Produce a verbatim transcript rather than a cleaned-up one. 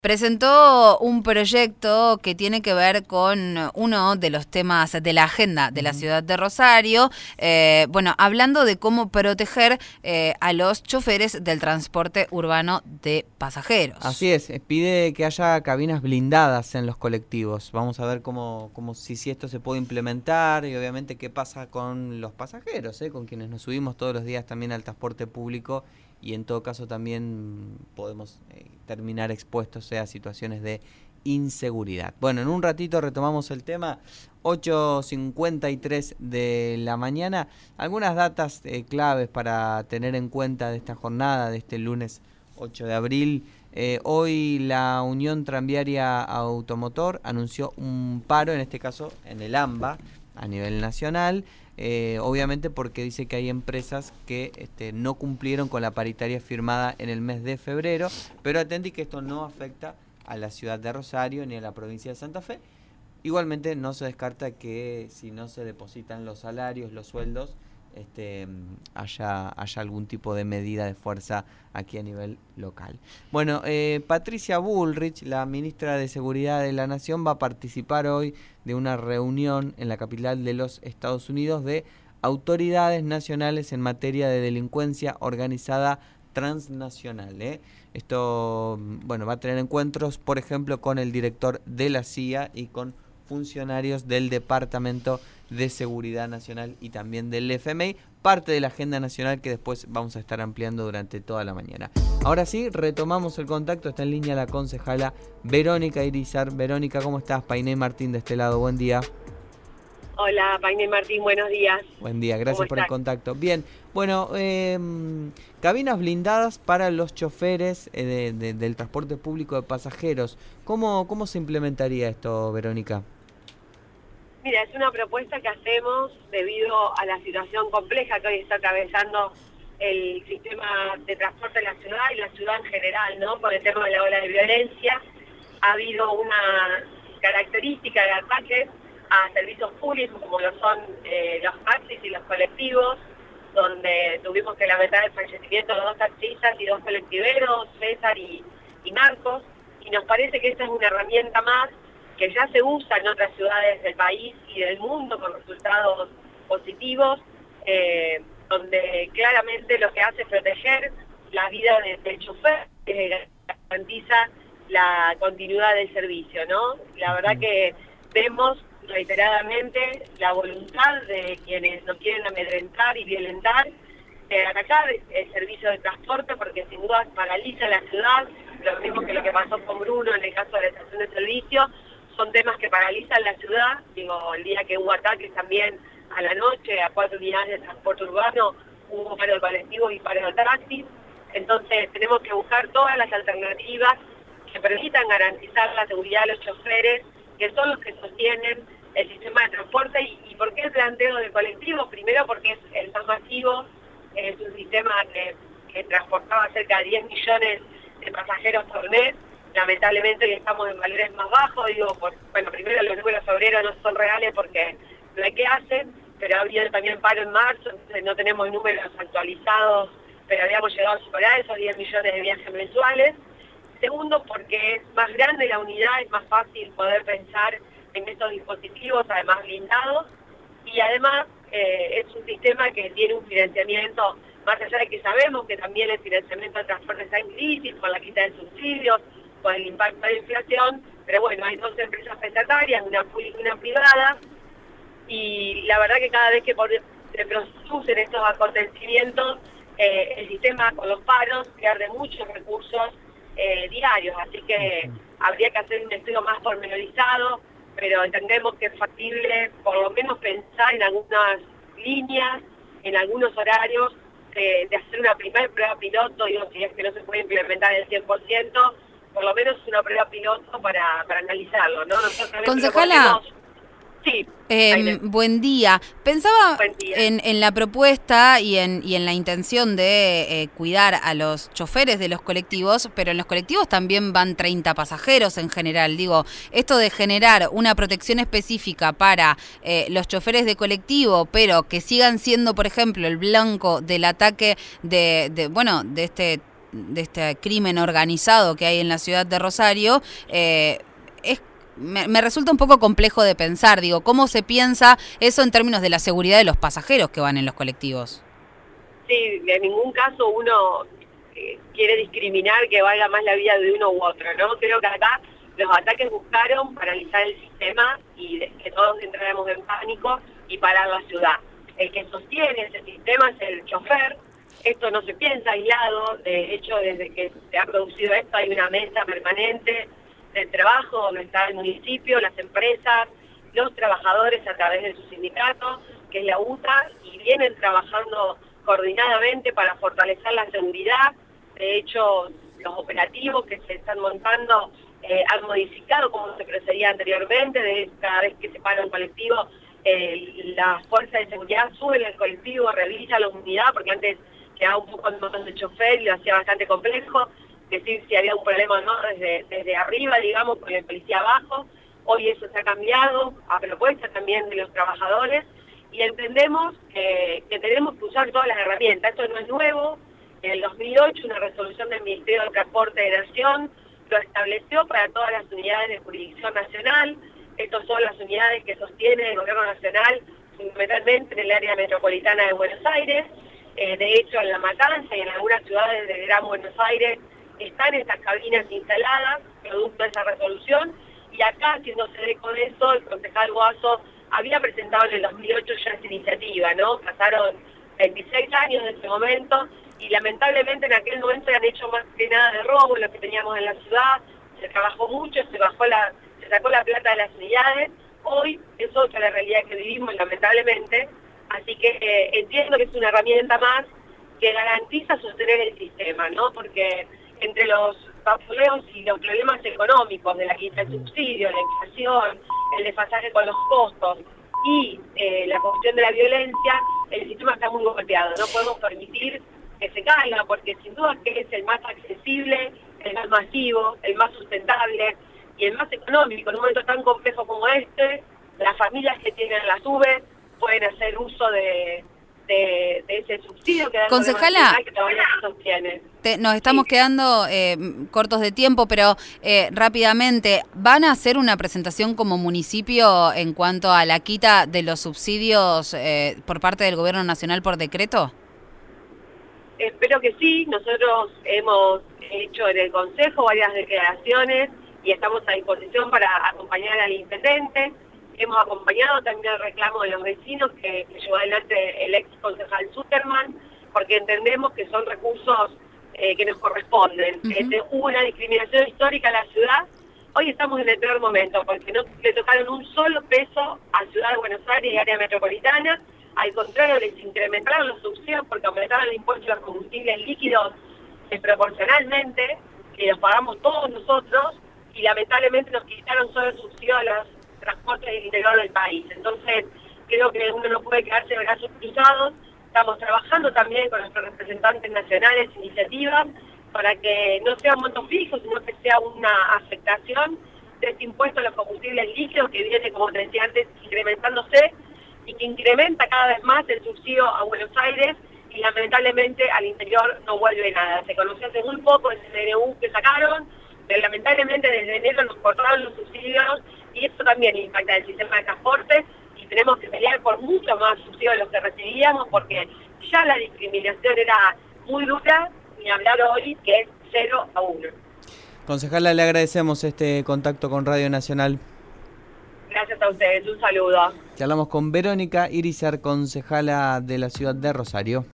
Presentó un proyecto que tiene que ver con uno de los temas de la agenda de la ciudad de Rosario, eh, bueno, hablando de cómo proteger eh, a los choferes del transporte urbano de pasajeros. Así es, pide que haya cabinas blindadas en los colectivos. Vamos a ver cómo, cómo si, si esto se puede implementar y obviamente qué pasa con los pasajeros, ¿eh? Con quienes nos subimos todos los días también al transporte público y en todo caso también podemos eh, terminar expuestos a situaciones de inseguridad. Bueno, en un ratito retomamos el tema, ocho cincuenta y tres de la mañana. Algunas datas eh, claves para tener en cuenta de esta jornada, de este lunes ocho de abril. Eh, hoy la Unión Tranviaria Automotor anunció un paro, en este caso en el AMBA, a nivel nacional. Eh, obviamente porque dice que hay empresas que este, no cumplieron con la paritaria firmada en el mes de febrero, pero atendí que esto no afecta a la ciudad de Rosario ni a la provincia de Santa Fe. Igualmente no se descarta que si no se depositan los salarios, los sueldos, este, haya, haya algún tipo de medida de fuerza aquí a nivel local. Bueno, eh, Patricia Bullrich, la ministra de Seguridad de la Nación, va a participar hoy de una reunión en la capital de los Estados Unidos de autoridades nacionales en materia de delincuencia organizada transnacional. ¿eh? Esto, bueno, va a tener encuentros, por ejemplo, con el director de la C I A y con funcionarios del Departamento de Seguridad Nacional y también del F M I, parte de la agenda nacional que después vamos a estar ampliando durante toda la mañana. Ahora sí, retomamos el contacto, está en línea la concejala Verónica Irizar. Verónica, ¿cómo estás? Painé Martín de este lado, buen día. Hola, Painé Martín, buenos días. Buen día, gracias por el contacto. Bien, bueno, eh, cabinas blindadas para los choferes eh, de, de, del transporte público de pasajeros. ¿Cómo, cómo se implementaría esto, Verónica? Mira, es una propuesta que hacemos debido a la situación compleja que hoy está atravesando el sistema de transporte de la ciudad y la ciudad en general, ¿no? Por el tema de la ola de violencia. Ha habido una característica de ataques a servicios públicos como lo son eh, los taxis y los colectivos, donde tuvimos que lamentar el fallecimiento de dos taxistas y dos colectiveros, César y, y Marcos, y nos parece que esta es una herramienta más que ya se usa en otras ciudades del país y del mundo con resultados positivos, eh, donde claramente lo que hace es proteger la vida de, del chofer, que garantiza la continuidad del servicio, ¿no? La verdad que vemos reiteradamente la voluntad de quienes no quieren amedrentar y violentar, de atacar el servicio de transporte, porque sin duda paraliza la ciudad, lo mismo que lo que pasó con Bruno en el caso de la estación de servicio. Son temas que paralizan la ciudad. Digo, el día que hubo ataques también a la noche a cuatro unidades de transporte urbano, hubo paro de colectivos y paro de taxis. Entonces tenemos que buscar todas las alternativas que permitan garantizar la seguridad de los choferes, que son los que sostienen el sistema de transporte. ¿Y, y por qué el planteo del colectivo? Primero porque es el más masivo, es un sistema que, que transportaba cerca de diez millones de pasajeros por mes. Lamentablemente hoy estamos en valores más bajos, digo, por, bueno, primero los números obreros no son reales porque no hay que hacer, pero ha habido también paro en marzo, entonces no tenemos números actualizados, pero habíamos llegado a superar esos diez millones de viajes mensuales. Segundo, porque es más grande la unidad, es más fácil poder pensar en estos dispositivos, además blindados, y además eh, es un sistema que tiene un financiamiento, más allá de que sabemos que también el financiamiento del transporte está en crisis, con la quita de subsidios, con el impacto de la inflación, pero bueno, hay dos empresas prestatarias, una pública y una privada, y la verdad que cada vez que se producen estos acontecimientos, eh, el sistema con los paros pierde muchos recursos eh, diarios, así que habría que hacer un estudio más pormenorizado, pero entendemos que es factible por lo menos pensar en algunas líneas, en algunos horarios, de, de hacer una primera prueba piloto, digo, si es que no se puede implementar el cien por ciento, por lo menos una prueba piloto para, para analizarlo, ¿no? Nosotros Concejala, sí, eh, buen día. Pensaba buen día. En, en la propuesta y en, y en la intención de eh, cuidar a los choferes de los colectivos, pero en los colectivos también van treinta pasajeros en general. Digo, esto de generar una protección específica para eh, los choferes de colectivo, pero que sigan siendo, por ejemplo, el blanco del ataque de, de bueno, de este de este crimen organizado que hay en la ciudad de Rosario, eh, es Me, me resulta un poco complejo de pensar, digo, ¿cómo se piensa eso en términos de la seguridad de los pasajeros que van en los colectivos? Sí, en ningún caso uno eh, quiere discriminar que valga más la vida de uno u otro, ¿no? Creo que acá los ataques buscaron paralizar el sistema y de, que todos entráramos en pánico y parar la ciudad. El que sostiene ese sistema es el chofer. Esto no se piensa aislado, de hecho desde que se ha producido esto hay una mesa permanente del trabajo, donde está el municipio, las empresas, los trabajadores a través de su sindicato, que es la U T A, y vienen trabajando coordinadamente para fortalecer la seguridad. De hecho, los operativos que se están montando eh, han modificado como se procedía anteriormente. De cada vez que se para un colectivo, eh, la fuerza de seguridad sube al colectivo, revisa la unidad, porque antes quedaba un poco en manos del chofer y lo hacía bastante complejo decir si había un problema o no desde, desde arriba, digamos, con el policía abajo. Hoy eso se ha cambiado a propuesta también de los trabajadores y entendemos que, que tenemos que usar todas las herramientas. Esto no es nuevo. En el dos mil ocho una resolución del Ministerio de Transporte de Nación lo estableció para todas las unidades de jurisdicción nacional. Estas son las unidades que sostiene el Gobierno Nacional fundamentalmente en el área metropolitana de Buenos Aires. Eh, de hecho, en La Matanza y en algunas ciudades del Gran Buenos Aires están estas cabinas instaladas, producto de esa resolución, y acá, haciéndose eco de eso, el concejal Guaso había presentado en el dos mil ocho ya esa iniciativa, ¿no? Pasaron veintiséis años de ese momento, y lamentablemente en aquel momento han hecho más que nada de robo lo que teníamos en la ciudad, se trabajó mucho, se bajó la, se sacó la plata de las unidades. Hoy es otra la realidad que vivimos, lamentablemente, así que eh, entiendo que es una herramienta más que garantiza sostener el sistema, ¿no? Porque entre los papuleos y los problemas económicos de la quita del subsidio, la inflación, el desfasaje con los costos y eh, la cuestión de la violencia, el sistema está muy golpeado. No podemos permitir que se caiga, porque sin duda que es el más accesible, el más masivo, el más sustentable y el más económico. En un momento tan complejo como este, las familias que tienen las U B E pueden hacer uso de... De, de ese subsidio que da el Concejala, que todavía se sostiene. Te, nos estamos sí. quedando eh, cortos de tiempo, pero eh, rápidamente, ¿van a hacer una presentación como municipio en cuanto a la quita de los subsidios eh, por parte del Gobierno Nacional por decreto? Espero que sí. Nosotros hemos hecho en el Consejo varias declaraciones y estamos a disposición para acompañar al intendente. Hemos acompañado también el reclamo de los vecinos que, que llevó adelante el ex concejal Zuckerman, porque entendemos que son recursos eh, que nos corresponden. Uh-huh. Este, hubo una discriminación histórica a la ciudad. Hoy estamos en el peor momento, porque no le tocaron un solo peso a Ciudad de Buenos Aires y área metropolitana. Al contrario, les incrementaron los subsidios porque aumentaron el impuesto a los combustibles líquidos desproporcionalmente, que los pagamos todos nosotros, y lamentablemente nos quitaron solo el subsidio a los transporte del interior del país. Entonces, creo que uno no puede quedarse de brazos cruzados. Estamos trabajando también con nuestros representantes nacionales, iniciativas, para que no sea un monto fijo, sino que sea una afectación de este impuesto a los combustibles líquidos que viene, como te decía antes, incrementándose y que incrementa cada vez más el subsidio a Buenos Aires y lamentablemente al interior no vuelve nada. Se conoció hace muy poco el C N U que sacaron, pero lamentablemente desde enero nos cortaron los subsidios y eso también impacta el sistema de transporte y tenemos que pelear por mucho más subsidios de los que recibíamos porque ya la discriminación era muy dura, ni hablar hoy que es cero a uno. Concejala, le agradecemos este contacto con Radio Nacional. Gracias a ustedes, un saludo. Charlamos con Verónica Irizar, concejala de la ciudad de Rosario.